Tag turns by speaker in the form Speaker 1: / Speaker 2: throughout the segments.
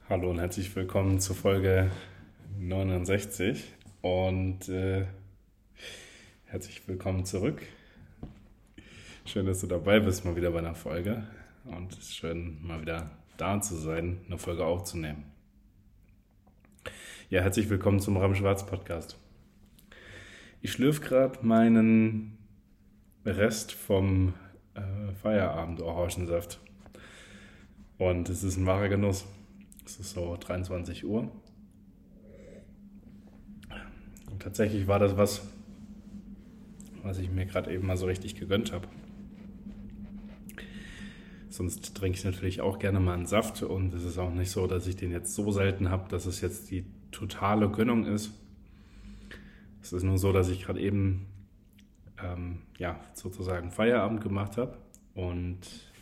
Speaker 1: Hallo und herzlich willkommen zur Folge 69 und herzlich willkommen zurück. Schön, dass du dabei bist, mal wieder bei einer Folge und es ist schön, mal wieder da zu sein, eine Folge aufzunehmen. Ja, herzlich willkommen zum Ram Schwarz Podcast. Ich schlürfe gerade meinen Rest vom Feierabend Orangensaft und es ist ein wahrer Genuss. Es ist so 23 Uhr. Und tatsächlich war das was ich mir gerade eben mal so richtig gegönnt habe. Sonst trinke ich natürlich auch gerne mal einen Saft und es ist auch nicht so, dass ich den jetzt so selten habe, dass es jetzt die totale Gönnung ist. Es ist nur so, dass ich gerade eben sozusagen Feierabend gemacht habe und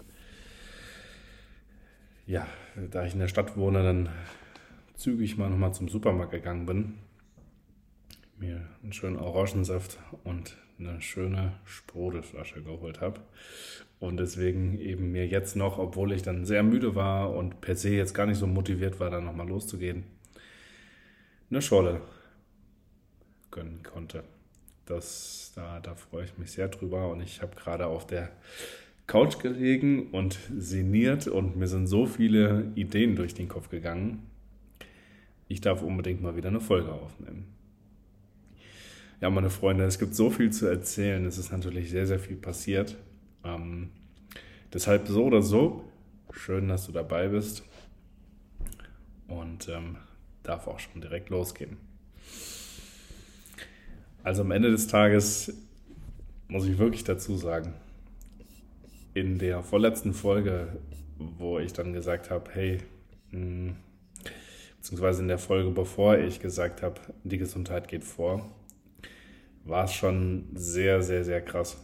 Speaker 1: ja, da ich in der Stadt wohne, dann zügig mal nochmal zum Supermarkt gegangen bin, mir einen schönen Orangensaft und eine schöne Sprudelflasche geholt habe. Und deswegen eben mir jetzt noch, obwohl ich dann sehr müde war und per se jetzt gar nicht so motiviert war, dann nochmal loszugehen, eine Schorle gönnen konnte. Da freue ich mich sehr drüber und ich habe gerade auf der Couch gelegen und sinniert und mir sind so viele Ideen durch den Kopf gegangen. Ich darf unbedingt mal wieder eine Folge aufnehmen. Ja, meine Freunde, es gibt so viel zu erzählen. Es ist natürlich sehr, sehr viel passiert. Deshalb so oder so, schön, dass du dabei bist und darf auch schon direkt losgehen. Also am Ende des Tages muss ich wirklich dazu sagen, in der vorletzten Folge, wo ich dann gesagt habe, hey, beziehungsweise in der Folge, bevor ich gesagt habe, die Gesundheit geht vor, war es schon sehr, sehr, sehr krass.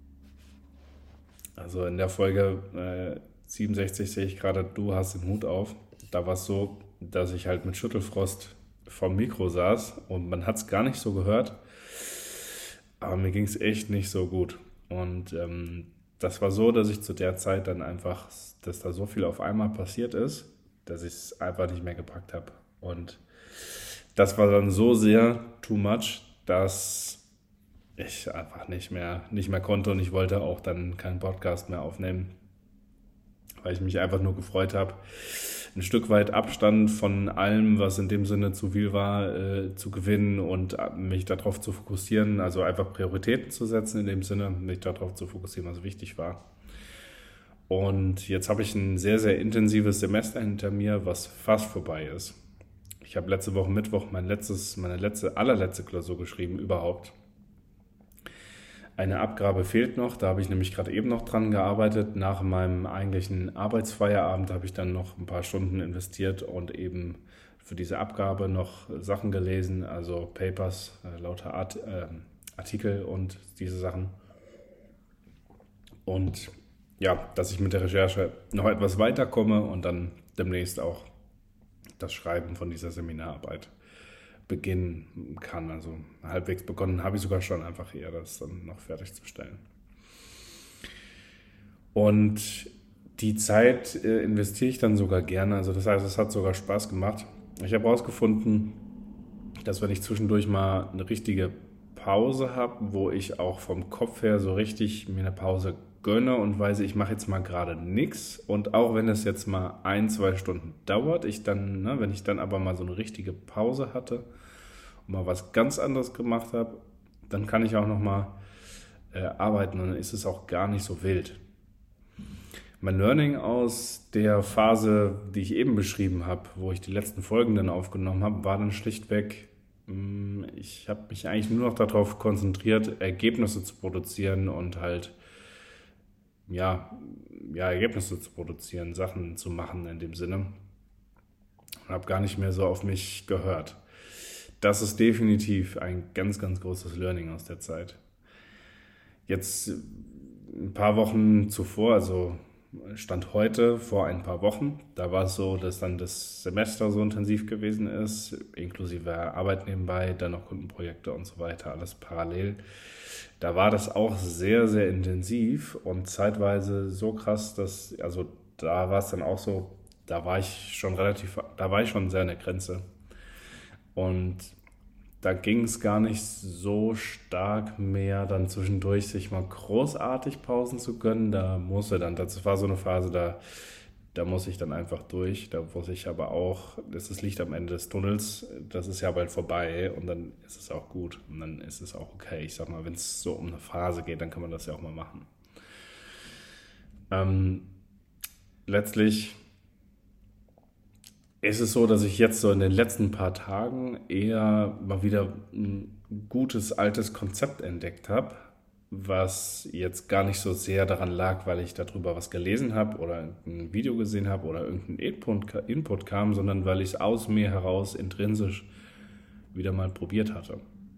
Speaker 1: Also in der Folge 67 sehe ich gerade, du hast den Hut auf. Da war es so, dass ich halt mit Schüttelfrost vom Mikro saß und man hat es gar nicht so gehört. Aber mir ging es echt nicht so gut. Und das war so, dass ich zu der Zeit dann einfach, dass da so viel auf einmal passiert ist, dass ich es einfach nicht mehr gepackt habe. Und das war dann so sehr too much, dass ich einfach nicht mehr konnte und ich wollte auch dann keinen Podcast mehr aufnehmen, weil ich mich einfach nur gefreut habe, ein Stück weit Abstand von allem, was in dem Sinne zu viel war, zu gewinnen und mich darauf zu fokussieren, also einfach Prioritäten zu setzen in dem Sinne, mich darauf zu fokussieren, was wichtig war. Und jetzt habe ich ein sehr, sehr intensives Semester hinter mir, was fast vorbei ist. Ich habe letzte Woche Mittwoch meine allerletzte Klausur geschrieben überhaupt. Eine Abgabe fehlt noch, da habe ich nämlich gerade eben noch dran gearbeitet. Nach meinem eigentlichen Arbeitsfeierabend habe ich dann noch ein paar Stunden investiert und eben für diese Abgabe noch Sachen gelesen, also Papers, lauter Artikel und diese Sachen. Und ja, dass ich mit der Recherche noch etwas weiterkomme und dann demnächst auch das Schreiben von dieser Seminararbeit beginnen kann. Also halbwegs begonnen habe ich sogar schon, einfach eher das dann noch fertigzustellen. Und die Zeit investiere ich dann sogar gerne. Also das heißt, es hat sogar Spaß gemacht. Ich habe herausgefunden, dass wenn ich zwischendurch mal eine richtige Pause habe, wo ich auch vom Kopf her so richtig mir eine Pause gönne und weiß, ich mache jetzt mal gerade nichts und auch wenn es jetzt mal 1, 2 Stunden dauert, wenn ich dann aber mal so eine richtige Pause hatte und mal was ganz anderes gemacht habe, dann kann ich auch noch mal arbeiten und dann ist es auch gar nicht so wild. Mein Learning aus der Phase, die ich eben beschrieben habe, wo ich die letzten Folgen dann aufgenommen habe, war dann schlichtweg, ich habe mich eigentlich nur noch darauf konzentriert, Ergebnisse zu produzieren und halt Ergebnisse zu produzieren, Sachen zu machen in dem Sinne. Und habe gar nicht mehr so auf mich gehört. Das ist definitiv ein ganz, ganz großes Learning aus der Zeit. Jetzt ein paar Wochen zuvor, also Stand heute, vor ein paar Wochen, da war es so, dass dann das Semester so intensiv gewesen ist, inklusive Arbeit nebenbei, dann noch Kundenprojekte und so weiter, alles parallel. Da war das auch sehr, sehr intensiv und zeitweise so krass, da war es dann auch so, da war ich schon sehr an der Grenze. Und da ging es gar nicht so stark mehr, dann zwischendurch sich mal großartig Pausen zu gönnen. Das war so eine Phase, da muss ich dann einfach durch. Da wusste ich aber auch, das ist Licht am Ende des Tunnels, das ist ja bald vorbei und dann ist es auch gut und dann ist es auch okay. Ich sag mal, wenn es so um eine Phase geht, dann kann man das ja auch mal machen. Letztlich ist es so, dass ich jetzt so in den letzten paar Tagen eher mal wieder ein gutes altes Konzept entdeckt habe, was jetzt gar nicht so sehr daran lag, weil ich darüber was gelesen habe oder ein Video gesehen habe oder irgendein Input kam, sondern weil ich es aus mir heraus intrinsisch wieder mal probiert hatte.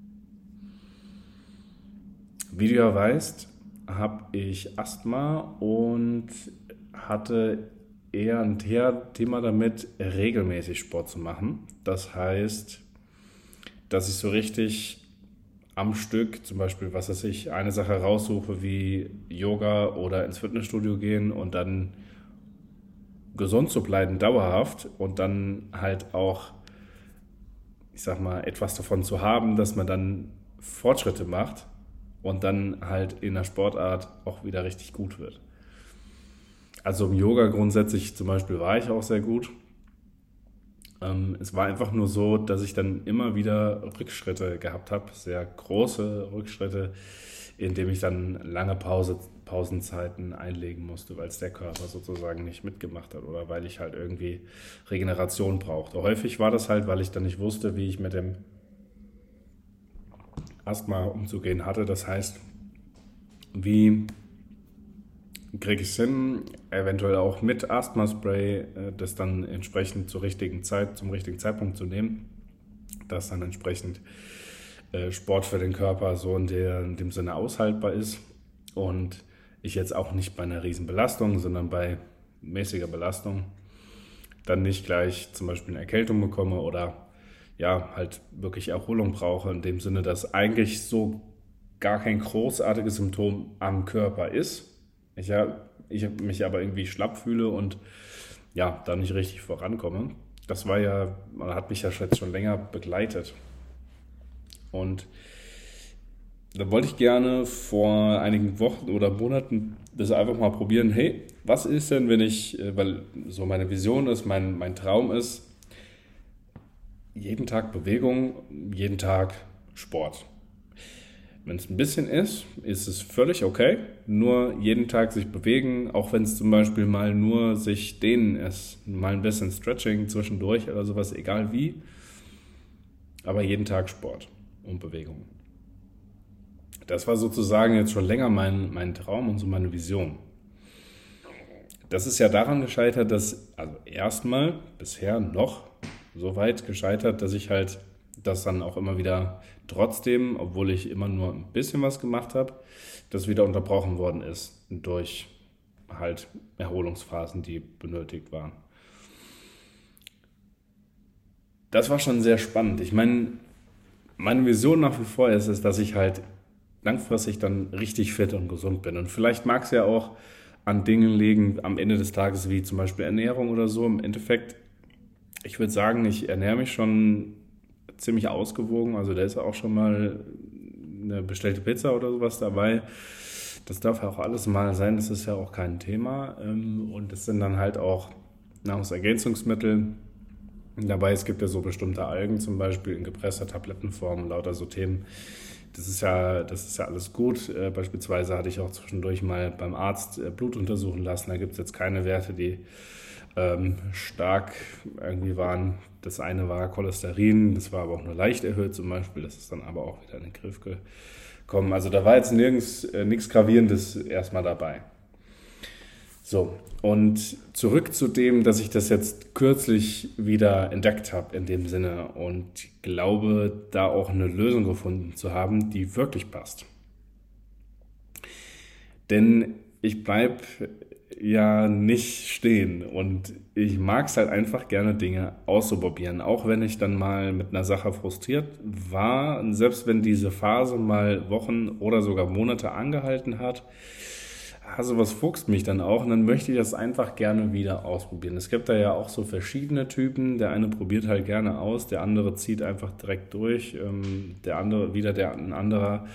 Speaker 1: Wie du ja weißt, habe ich Asthma und hatte eher ein Thema damit, regelmäßig Sport zu machen. Das heißt, dass ich so richtig am Stück, zum Beispiel, was weiß ich, eine Sache raussuche wie Yoga oder ins Fitnessstudio gehen und dann gesund zu bleiben, dauerhaft und dann halt auch, ich sag mal, etwas davon zu haben, dass man dann Fortschritte macht und dann halt in der Sportart auch wieder richtig gut wird. Also im Yoga grundsätzlich zum Beispiel war ich auch sehr gut. Es war einfach nur so, dass ich dann immer wieder Rückschritte gehabt habe, sehr große Rückschritte, indem ich dann lange Pausenzeiten einlegen musste, weil es der Körper sozusagen nicht mitgemacht hat oder weil ich halt irgendwie Regeneration brauchte. Häufig war das halt, weil ich dann nicht wusste, wie ich mit dem Asthma umzugehen hatte. Das heißt, wie kriege ich es hin, eventuell auch mit Asthma-Spray, das dann entsprechend zum richtigen Zeitpunkt zu nehmen, dass dann entsprechend Sport für den Körper so in dem Sinne aushaltbar ist und ich jetzt auch nicht bei einer riesen Belastung, sondern bei mäßiger Belastung dann nicht gleich zum Beispiel eine Erkältung bekomme oder ja, halt wirklich Erholung brauche, in dem Sinne, dass eigentlich so gar kein großartiges Symptom am Körper ist. Ich mich aber irgendwie schlapp fühle und ja, da nicht richtig vorankomme. Das hat mich ja jetzt schon länger begleitet. Und da wollte ich gerne vor einigen Wochen oder Monaten das einfach mal probieren. Hey, was ist denn, weil so meine Vision ist, mein Traum ist, jeden Tag Bewegung, jeden Tag Sport. Wenn es ein bisschen ist es völlig okay. Nur jeden Tag sich bewegen, auch wenn es zum Beispiel mal nur sich dehnen ist. Mal ein bisschen Stretching zwischendurch oder sowas, egal wie. Aber jeden Tag Sport und Bewegung. Das war sozusagen jetzt schon länger mein Traum und so meine Vision. Das ist ja daran gescheitert, also erstmal bisher noch so weit gescheitert, dass ich halt das dann auch immer wieder trotzdem, obwohl ich immer nur ein bisschen was gemacht habe, das wieder unterbrochen worden ist durch halt Erholungsphasen, die benötigt waren. Das war schon sehr spannend. Ich meine, meine Vision nach wie vor ist es, dass ich halt langfristig dann richtig fit und gesund bin. Und vielleicht mag es ja auch an Dingen liegen am Ende des Tages, wie zum Beispiel Ernährung oder so. Im Endeffekt, ich würde sagen, ich ernähre mich schon ziemlich ausgewogen. Also da ist auch schon mal eine bestellte Pizza oder sowas dabei. Das darf ja auch alles mal sein, das ist ja auch kein Thema. Und es sind dann halt auch Nahrungsergänzungsmittel dabei. Es gibt ja so bestimmte Algen zum Beispiel in gepresster Tablettenform, lauter so Themen. Das ist ja alles gut. Beispielsweise hatte ich auch zwischendurch mal beim Arzt Blut untersuchen lassen. Da gibt es jetzt keine Werte, die stark irgendwie waren. Das eine war Cholesterin, das war aber auch nur leicht erhöht zum Beispiel. Das ist dann aber auch wieder in den Griff gekommen. Also da war jetzt nichts Gravierendes erstmal dabei. So, und zurück zu dem, dass ich das jetzt kürzlich wieder entdeckt habe in dem Sinne und glaube, da auch eine Lösung gefunden zu haben, die wirklich passt. Denn ich bleibe ja nicht stehen und ich mag es halt einfach gerne, Dinge auszuprobieren, auch wenn ich dann mal mit einer Sache frustriert war, und selbst wenn diese Phase mal Wochen oder sogar Monate angehalten hat, sowas fuchst mich dann auch und dann möchte ich das einfach gerne wieder ausprobieren. Es gibt da ja auch so verschiedene Typen. Der eine probiert halt gerne aus, der andere zieht einfach direkt durch, der andere wieder ein anderer.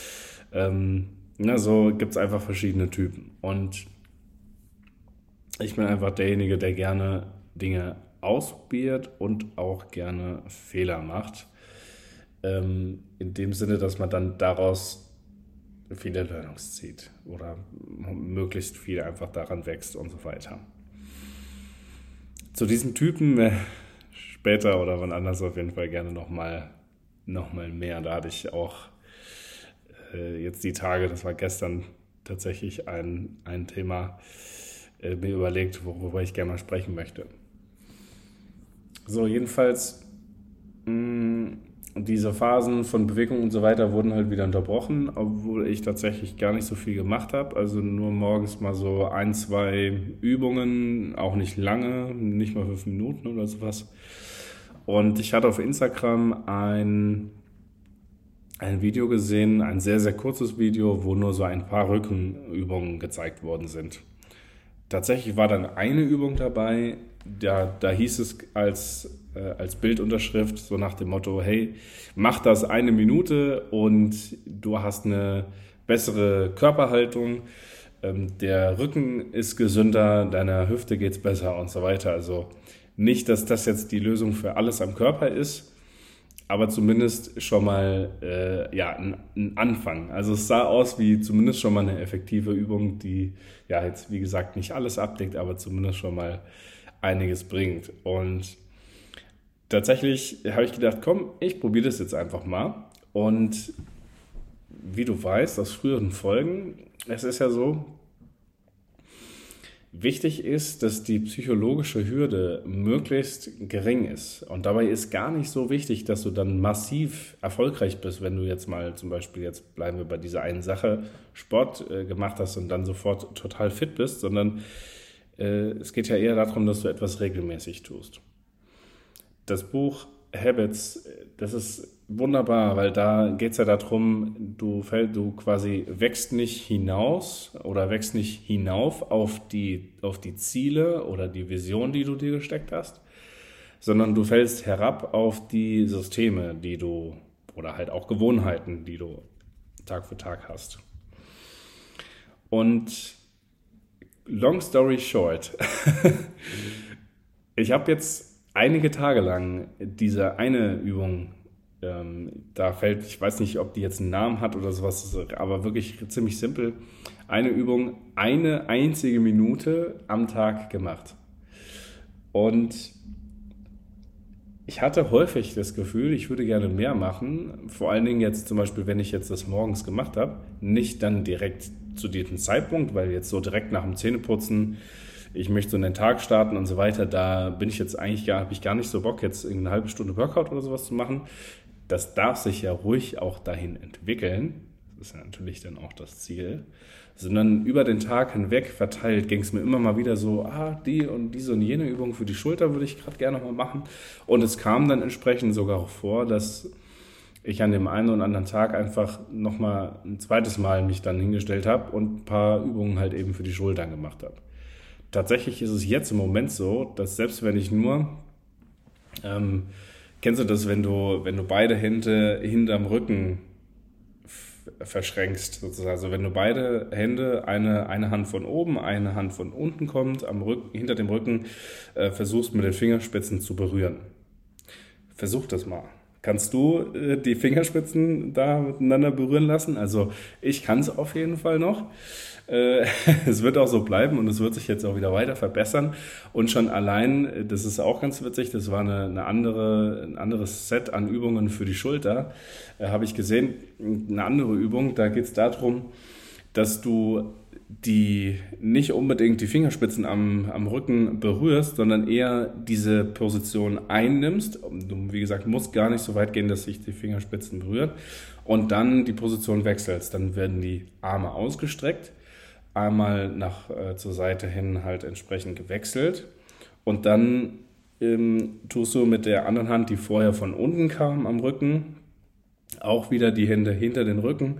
Speaker 1: So gibt es einfach verschiedene Typen. Und ich bin einfach derjenige, der gerne Dinge ausprobiert und auch gerne Fehler macht. In dem Sinne, dass man dann daraus viele Learnings zieht oder möglichst viel einfach daran wächst und so weiter. Zu diesen Typen später oder wann anders auf jeden Fall gerne nochmal mehr. Da hatte ich auch jetzt die Tage, das war gestern tatsächlich ein Thema, mir überlegt, worüber ich gerne mal sprechen möchte. So, jedenfalls diese Phasen von Bewegung und so weiter wurden halt wieder unterbrochen, obwohl ich tatsächlich gar nicht so viel gemacht habe. Also nur morgens mal so 1, 2 Übungen, auch nicht lange, nicht mal 5 Minuten oder sowas. Und ich hatte auf Instagram ein Video gesehen, ein sehr, sehr kurzes Video, wo nur so ein paar Rückenübungen gezeigt worden sind. Tatsächlich war dann eine Übung dabei, da hieß es als Bildunterschrift so nach dem Motto, hey, mach das 1 Minute und du hast eine bessere Körperhaltung, der Rücken ist gesünder, deiner Hüfte geht's besser und so weiter. Also nicht, dass das jetzt die Lösung für alles am Körper ist, aber zumindest schon mal ein Anfang. Also es sah aus wie zumindest schon mal eine effektive Übung, die ja jetzt wie gesagt nicht alles abdeckt, aber zumindest schon mal einiges bringt. Und tatsächlich habe ich gedacht, komm, ich probiere das jetzt einfach mal. Und wie du weißt aus früheren Folgen, es ist ja so, wichtig ist, dass die psychologische Hürde möglichst gering ist. Und dabei ist gar nicht so wichtig, dass du dann massiv erfolgreich bist, wenn du jetzt mal zum Beispiel, jetzt bleiben wir bei dieser einen Sache, Sport gemacht hast und dann sofort total fit bist, sondern es geht ja eher darum, dass du etwas regelmäßig tust. Das Buch Habits, das ist wunderbar, weil da geht es ja darum, du quasi wächst nicht hinaus oder wächst nicht hinauf auf die Ziele oder die Vision, die du dir gesteckt hast, sondern du fällst herab auf die Systeme, die du oder halt auch Gewohnheiten, die du Tag für Tag hast. Und long story short, ich habe jetzt einige Tage lang diese eine Übung, ich weiß nicht, ob die jetzt einen Namen hat oder sowas, aber wirklich ziemlich simpel, eine Übung, eine einzige Minute am Tag gemacht. Und ich hatte häufig das Gefühl, ich würde gerne mehr machen, vor allen Dingen jetzt zum Beispiel, wenn ich jetzt das morgens gemacht habe, nicht dann direkt zu diesem Zeitpunkt, weil jetzt so direkt nach dem Zähneputzen, ich möchte so einen Tag starten und so weiter, da bin ich jetzt eigentlich habe ich gar nicht so Bock, jetzt eine halbe Stunde Workout oder sowas zu machen. Das darf sich ja ruhig auch dahin entwickeln, das ist ja natürlich dann auch das Ziel, sondern über den Tag hinweg verteilt ging es mir immer mal wieder so, die und diese und jene Übung für die Schulter würde ich gerade gerne noch mal machen. Und es kam dann entsprechend sogar auch vor, dass ich an dem einen oder anderen Tag einfach nochmal ein zweites Mal mich dann hingestellt habe und ein paar Übungen halt eben für die Schultern gemacht habe. Tatsächlich ist es jetzt im Moment so, dass selbst wenn ich nur, kennst du das, wenn du beide Hände hinterm Rücken verschränkst, sozusagen. Also wenn du beide Hände, eine Hand von oben, eine Hand von unten kommt, am Rücken, hinter dem Rücken, versuchst mit den Fingerspitzen zu berühren. Versuch das mal. Kannst du die Fingerspitzen da miteinander berühren lassen? Also ich kann es auf jeden Fall noch. Es wird auch so bleiben und es wird sich jetzt auch wieder weiter verbessern. Und schon allein, das ist auch ganz witzig, das war ein anderes Set an Übungen für die Schulter, habe ich gesehen, eine andere Übung, da geht es darum, dass du nicht unbedingt die Fingerspitzen am Rücken berührst, sondern eher diese Position einnimmst. Du, wie gesagt, musst gar nicht so weit gehen, dass sich die Fingerspitzen berühren. Und dann die Position wechselst. Dann werden die Arme ausgestreckt, einmal zur Seite hin halt entsprechend gewechselt. Und dann tust du mit der anderen Hand, die vorher von unten kam am Rücken, auch wieder die Hände hinter den Rücken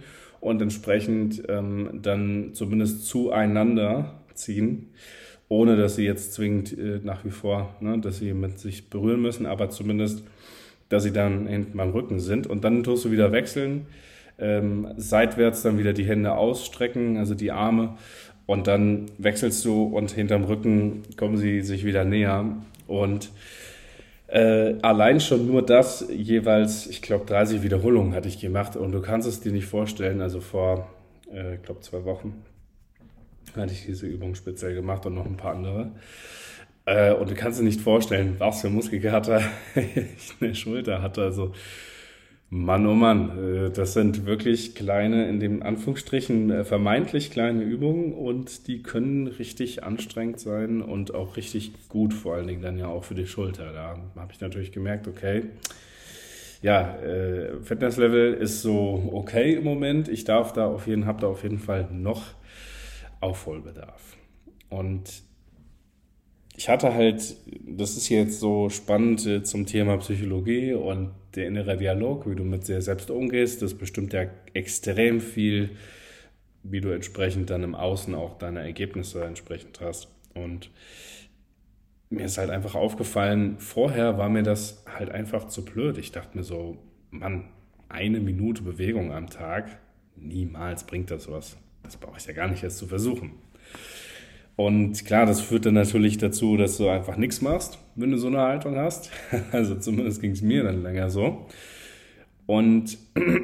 Speaker 1: und entsprechend dann zumindest zueinander ziehen, ohne dass sie jetzt zwingend nach wie vor, ne, dass sie mit sich berühren müssen, aber zumindest, dass sie dann hinten beim Rücken sind. Und dann tust du wieder wechseln, seitwärts dann wieder die Hände ausstrecken, also die Arme, und dann wechselst du und hinterm Rücken kommen sie sich wieder näher. Und allein schon nur das, jeweils, ich glaube 30 Wiederholungen hatte ich gemacht, und du kannst es dir nicht vorstellen, also vor, ich glaube 2 Wochen hatte ich diese Übung speziell gemacht und noch ein paar andere. Und du kannst dir nicht vorstellen, was für Muskelkater ich in der Schulter hatte. Also Mann, oh Mann, das sind wirklich kleine, in den Anführungsstrichen vermeintlich kleine Übungen, und die können richtig anstrengend sein und auch richtig gut, vor allen Dingen dann ja auch für die Schulter. Da habe ich natürlich gemerkt, okay, ja, Fitnesslevel ist so okay im Moment. Ich habe da auf jeden Fall noch Aufholbedarf. Und ich hatte halt, das ist jetzt so spannend zum Thema Psychologie und der innere Dialog, wie du mit dir selbst umgehst, das bestimmt ja extrem viel, wie du entsprechend dann im Außen auch deine Ergebnisse entsprechend hast. Und mir ist halt einfach aufgefallen, vorher war mir das halt einfach zu blöd. Ich dachte mir so, Mann, 1 Minute Bewegung am Tag, niemals bringt das was. Das brauche ich ja gar nicht erst zu versuchen. Und klar, das führt dann natürlich dazu, dass du einfach nichts machst, wenn du so eine Haltung hast. Also zumindest ging es mir dann länger so. Und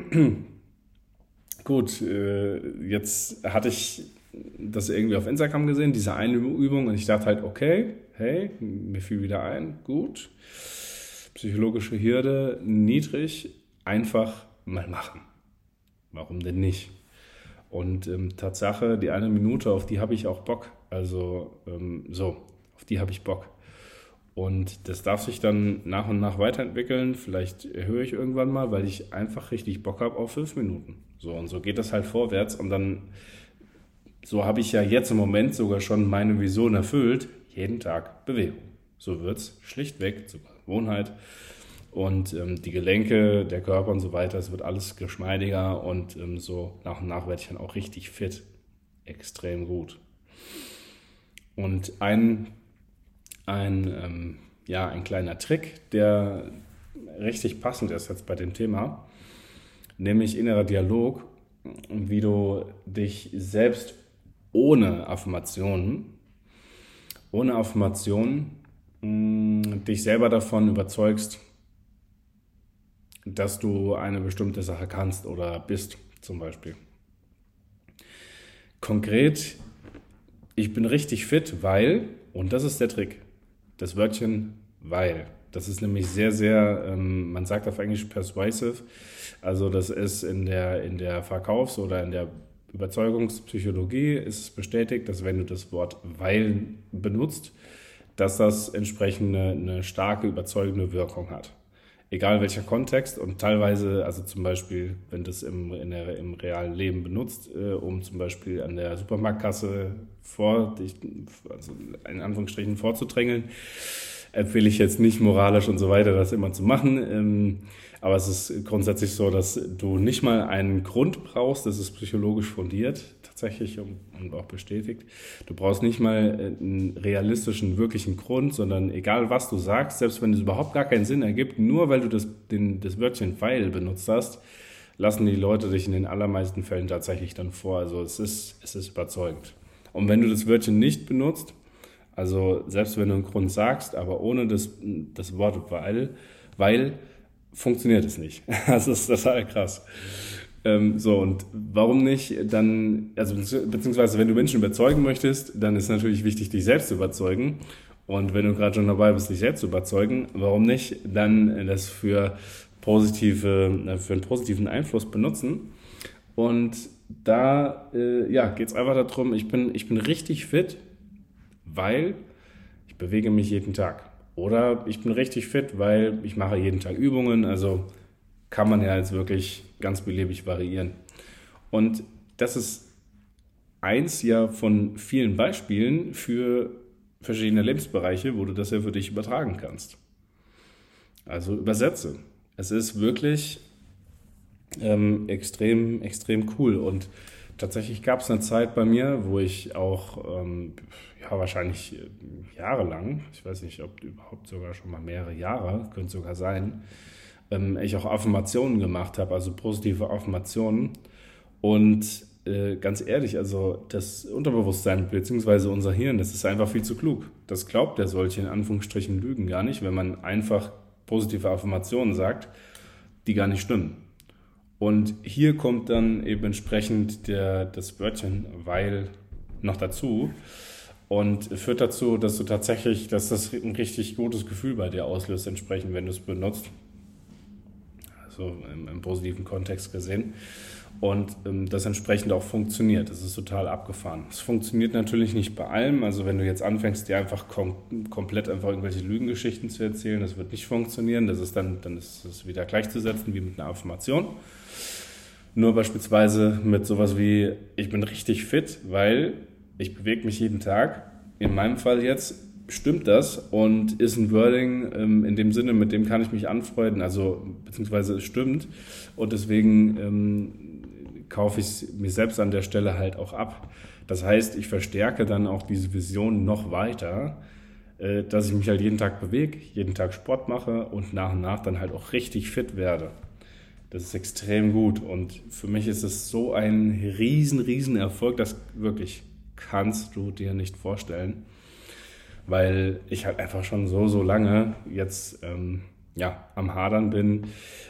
Speaker 1: gut, jetzt hatte ich das irgendwie auf Instagram gesehen, diese eine Übung, und ich dachte halt, okay, hey, mir fiel wieder ein, gut, psychologische Hürde niedrig, einfach mal machen. Warum denn nicht? Und Tatsache, die 1 Minute, auf die habe ich auch Bock. Also auf die habe ich Bock. Und das darf sich dann nach und nach weiterentwickeln. Vielleicht erhöhe ich irgendwann mal, weil ich einfach richtig Bock habe auf 5 Minuten. So, und so geht das halt vorwärts. Und dann, so habe ich ja jetzt im Moment sogar schon meine Vision erfüllt. Jeden Tag Bewegung. So wird es schlichtweg zur Gewohnheit. Und die Gelenke, der Körper und so weiter, es wird alles geschmeidiger, und so nach und nach werde ich dann auch richtig fit. Extrem gut. Und ein kleiner Trick, der richtig passend ist jetzt bei dem Thema, nämlich innerer Dialog, wie du dich selbst ohne Affirmationen dich selber davon überzeugst, dass du eine bestimmte Sache kannst oder bist, zum Beispiel. Konkret, ich bin richtig fit, weil, und das ist der Trick, das Wörtchen weil. Das ist nämlich sehr, sehr, man sagt auf Englisch persuasive, also das ist in der Verkaufs- oder in der Überzeugungspsychologie ist es bestätigt, dass wenn du das Wort weil benutzt, dass das entsprechend eine starke, überzeugende Wirkung hat. Egal welcher Kontext, und teilweise, also zum Beispiel, wenn du es im realen Leben benutzt, um zum Beispiel an der Supermarktkasse also in Anführungsstrichen vorzudrängeln, empfehle ich jetzt nicht moralisch und so weiter, das immer zu machen. Aber es ist grundsätzlich so, dass du nicht mal einen Grund brauchst, das ist psychologisch fundiert tatsächlich und auch bestätigt. Du brauchst nicht mal einen realistischen, wirklichen Grund, sondern egal was du sagst, selbst wenn es überhaupt gar keinen Sinn ergibt, nur weil du das Wörtchen weil benutzt hast, lassen die Leute dich in den allermeisten Fällen tatsächlich dann vor. Also es ist überzeugend. Und wenn du das Wörtchen nicht benutzt, also selbst wenn du einen Grund sagst, aber ohne das Wort weil funktioniert es nicht. Das ist total krass. Und warum nicht dann, also beziehungsweise wenn du Menschen überzeugen möchtest, dann ist natürlich wichtig, dich selbst zu überzeugen. Und wenn du gerade schon dabei bist, dich selbst zu überzeugen, warum nicht dann das für einen positiven Einfluss benutzen? Und da geht es einfach darum, ich bin richtig fit, weil ich bewege mich jeden Tag. Oder ich bin richtig fit, weil ich mache jeden Tag Übungen. Also kann man ja jetzt wirklich ganz beliebig variieren. Und das ist eins ja von vielen Beispielen für verschiedene Lebensbereiche, wo du das ja für dich übertragen kannst. Also übersetze. Es ist wirklich extrem, extrem cool. Und tatsächlich gab es eine Zeit bei mir, wo ich auch ja, wahrscheinlich jahrelang, ich weiß nicht, ob überhaupt sogar schon mal mehrere Jahre, könnte sogar sein, ich auch Affirmationen gemacht habe, also positive Affirmationen. Und ganz ehrlich, also das Unterbewusstsein bzw. unser Hirn, das ist einfach viel zu klug. Das glaubt ja solche in Anführungsstrichen Lügen gar nicht, wenn man einfach positive Affirmationen sagt, die gar nicht stimmen. Und hier kommt dann eben entsprechend das Wörtchen weil noch dazu und führt dazu, dass dass das ein richtig gutes Gefühl bei dir auslöst, entsprechend, wenn du es benutzt. Also im positiven Kontext gesehen. Und das entsprechend auch funktioniert. Das ist total abgefahren. Es funktioniert natürlich nicht bei allem. Also wenn du jetzt anfängst, dir einfach komplett einfach irgendwelche Lügengeschichten zu erzählen, das wird nicht funktionieren. Dann ist es wieder gleichzusetzen wie mit einer Affirmation. Nur beispielsweise mit sowas wie, ich bin richtig fit, weil ich bewege mich jeden Tag. In meinem Fall jetzt stimmt das und ist ein Wording in dem Sinne, mit dem kann ich mich anfreunden, also beziehungsweise es stimmt. Und deswegen kaufe ich es mir selbst an der Stelle halt auch ab. Das heißt, ich verstärke dann auch diese Vision noch weiter, dass ich mich halt jeden Tag bewege, jeden Tag Sport mache und nach dann halt auch richtig fit werde. Das ist extrem gut und für mich ist es so ein riesen Erfolg, das wirklich kannst du dir nicht vorstellen, weil ich halt einfach schon so lange jetzt ja, am Hadern bin,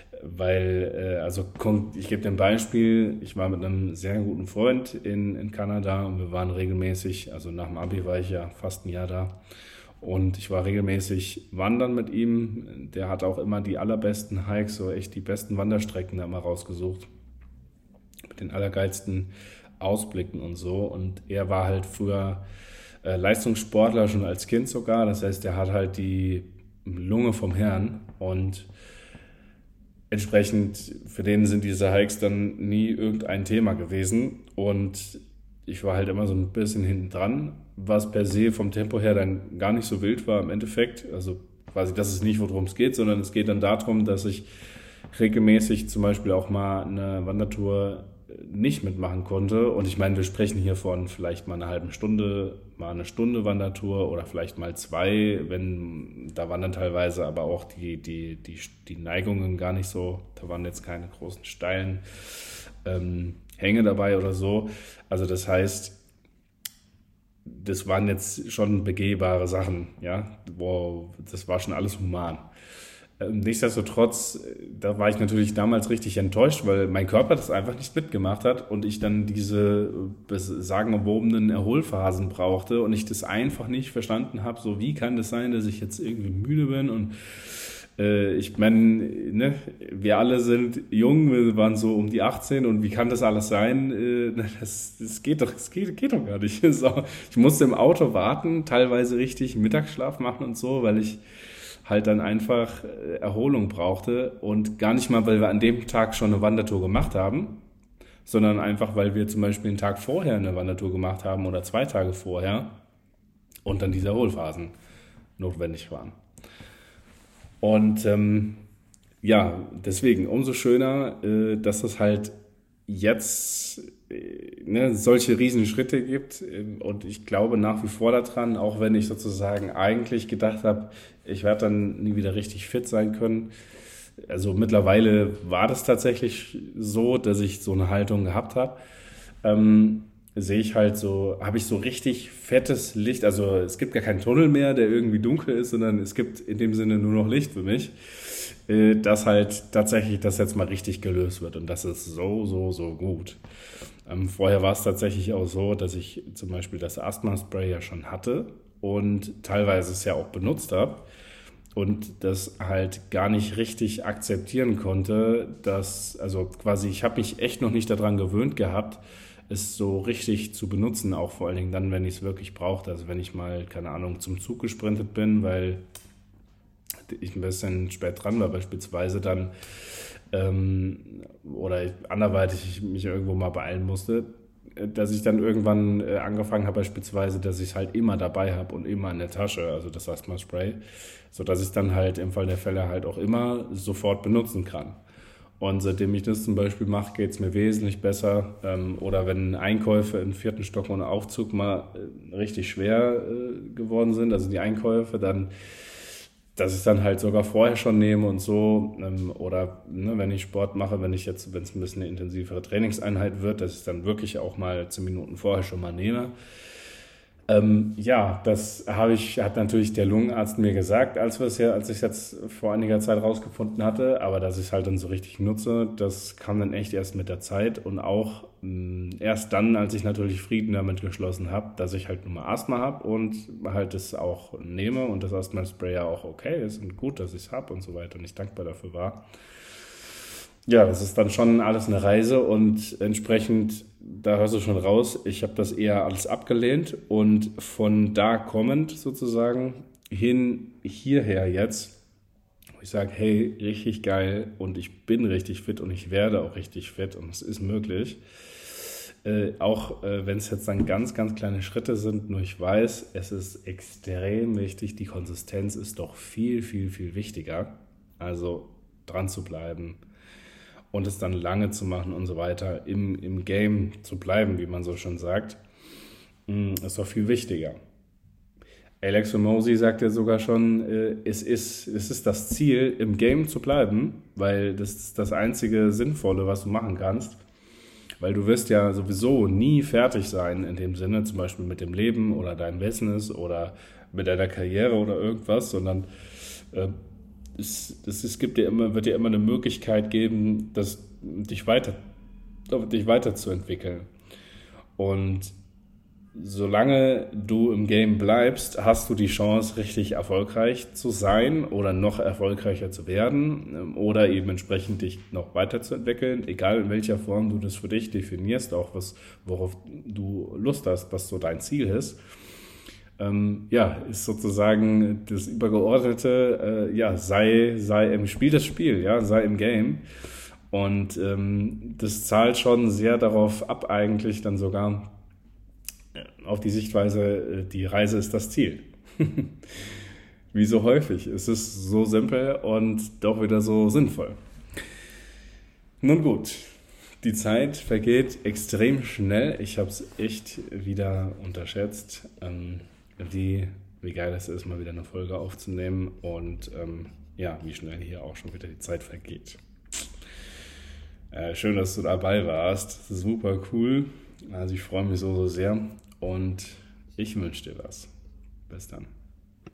Speaker 1: weil, ich gebe dir ein Beispiel, ich war mit einem sehr guten Freund in Kanada und wir waren regelmäßig, also nach dem Abi war ich ja fast ein Jahr da und ich war regelmäßig wandern mit ihm, der hat auch immer die allerbesten Hikes, so echt die besten Wanderstrecken da immer rausgesucht, mit den allergeilsten Ausblicken und so und er war halt früher Leistungssportler, schon als Kind sogar, das heißt, er hat halt die Lunge vom Herrn und entsprechend, für den sind diese Hikes dann nie irgendein Thema gewesen und ich war halt immer so ein bisschen hinten dran, was per se vom Tempo her dann gar nicht so wild war im Endeffekt. Also quasi, das ist nicht, worum es geht, sondern es geht dann darum, dass ich regelmäßig zum Beispiel auch mal eine Wandertour nicht mitmachen konnte. Und ich meine, wir sprechen hier von vielleicht mal einer halben Stunde, mal eine Stunde Wandertour oder vielleicht mal zwei, wenn da waren dann teilweise aber auch die Neigungen gar nicht so, da waren jetzt keine großen steilen Hänge dabei oder so. Also das heißt, das waren jetzt schon begehbare Sachen, ja, das war schon alles human. Nichtsdestotrotz, da war ich natürlich damals richtig enttäuscht, weil mein Körper das einfach nicht mitgemacht hat und ich dann diese sagenumwobenen Erholphasen brauchte und ich das einfach nicht verstanden habe, so wie kann das sein, dass ich jetzt irgendwie müde bin und ich meine, ne, wir alle sind jung, wir waren so um die 18 und wie kann das alles sein? Das geht doch gar nicht. So, ich musste im Auto warten, teilweise richtig Mittagsschlaf machen und so, weil ich halt dann einfach Erholung brauchte und gar nicht mal, weil wir an dem Tag schon eine Wandertour gemacht haben, sondern einfach, weil wir zum Beispiel einen Tag vorher eine Wandertour gemacht haben oder 2 Tage vorher und dann diese Erholphasen notwendig waren. Und ja, deswegen umso schöner, dass es halt jetzt ne, solche riesen Schritte gibt und ich glaube nach wie vor daran, auch wenn ich sozusagen eigentlich gedacht habe, ich werde dann nie wieder richtig fit sein können. Also mittlerweile war das tatsächlich so, dass ich so eine Haltung gehabt habe. Sehe ich halt so, habe ich so richtig fettes Licht, also es gibt gar keinen Tunnel mehr, der irgendwie dunkel ist, sondern es gibt in dem Sinne nur noch Licht für mich, dass halt tatsächlich das jetzt mal richtig gelöst wird und das ist so gut. Vorher war es tatsächlich auch so, dass ich zum Beispiel das Asthma-Spray ja schon hatte und teilweise es ja auch benutzt habe und das halt gar nicht richtig akzeptieren konnte, also quasi ich habe mich echt noch nicht daran gewöhnt gehabt, es so richtig zu benutzen, auch vor allen Dingen dann, wenn ich es wirklich brauchte. Also wenn ich mal, keine Ahnung, zum Zug gesprintet bin, weil ich ein bisschen spät dran war beispielsweise dann oder anderweitig ich mich irgendwo mal beeilen musste, dass ich dann irgendwann angefangen habe beispielsweise, dass ich es halt immer dabei habe und immer in der Tasche, also das Asthma-Spray, sodass ich es dann halt im Fall der Fälle halt auch immer sofort benutzen kann. Und seitdem ich das zum Beispiel mache, geht es mir wesentlich besser. Oder wenn Einkäufe im 4. Stock ohne Aufzug mal richtig schwer geworden sind, also die Einkäufe, dann, dass ich es dann halt sogar vorher schon nehme und so. Oder ne, wenn ich Sport mache, wenn es ein bisschen eine intensivere Trainingseinheit wird, dass ich es dann wirklich auch mal 10 Minuten vorher schon mal nehme. Ja, hat natürlich der Lungenarzt mir gesagt, als ich es jetzt vor einiger Zeit rausgefunden hatte, aber dass ich es halt dann so richtig nutze, das kam dann echt erst mit der Zeit und auch erst dann, als ich natürlich Frieden damit geschlossen habe, dass ich halt nun mal Asthma habe und halt das auch nehme und das Asthma-Spray ja auch okay ist und gut, dass ich es habe und so weiter und ich dankbar dafür war. Ja, das ist dann schon alles eine Reise und entsprechend, da hörst du schon raus, ich habe das eher alles abgelehnt und von da kommend sozusagen hierher jetzt, wo ich sage, hey, richtig geil und ich bin richtig fit und ich werde auch richtig fit und es ist möglich. Auch wenn es jetzt dann ganz, ganz kleine Schritte sind, nur ich weiß, es ist extrem wichtig, die Konsistenz ist doch viel, viel, viel wichtiger. Also dran zu bleiben und es dann lange zu machen und so weiter, im Game zu bleiben, wie man so schon sagt, ist doch viel wichtiger. Alex Hormozi sagt ja sogar schon, es ist das Ziel, im Game zu bleiben, weil das ist das einzige Sinnvolle, was du machen kannst. Weil du wirst ja sowieso nie fertig sein in dem Sinne, zum Beispiel mit dem Leben oder deinem Business oder mit deiner Karriere oder irgendwas, sondern wird dir immer eine Möglichkeit geben, dich weiterzuentwickeln. Und solange du im Game bleibst, hast du die Chance, richtig erfolgreich zu sein oder noch erfolgreicher zu werden oder eben entsprechend dich noch weiterzuentwickeln, egal in welcher Form du das für dich definierst, auch worauf du Lust hast, was so dein Ziel ist. Ist sozusagen das Übergeordnete, spiel das Spiel, ja, sei im Game. Und das zahlt schon sehr darauf ab, eigentlich dann sogar auf die Sichtweise, die Reise ist das Ziel. Wie so häufig. Es ist so simpel und doch wieder so sinnvoll. Nun gut, die Zeit vergeht extrem schnell. Ich habe es echt wieder unterschätzt, wie geil es ist, mal wieder eine Folge aufzunehmen und wie schnell hier auch schon wieder die Zeit vergeht. Schön, dass du dabei warst. Super cool. Also ich freue mich so sehr und ich wünsche dir was. Bis dann.